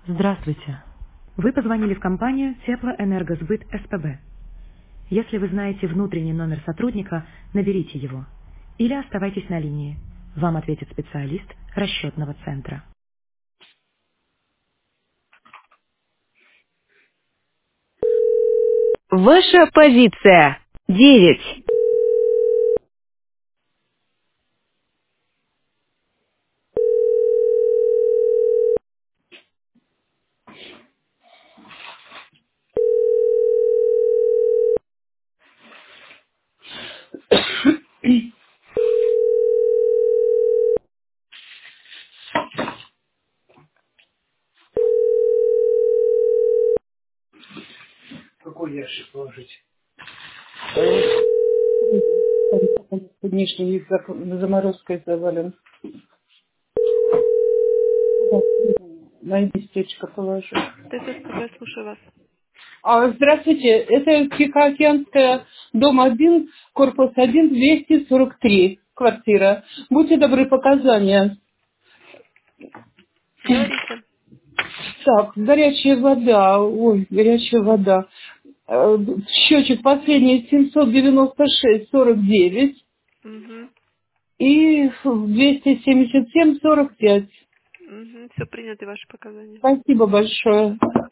Здравствуйте. Вы позвонили в компанию Теплоэнергосбыт СПБ. Если вы знаете внутренний номер сотрудника, наберите его. Или оставайтесь на линии. Вам ответит специалист расчетного центра. Ваша позиция. 9. Какой ящик положить? Нижний заморозкой завален. На местечко положу. ТССПБ, слушаю вас. Здравствуйте, это Тихоокеанская, дом 1, корпус 1, 243, квартира. Будьте добры, показания. Говорите. Так, горячая вода, горячая вода. Счетчик последний 796,49 Угу. и 277,45. Угу. Все принято, ваши показания. Спасибо большое.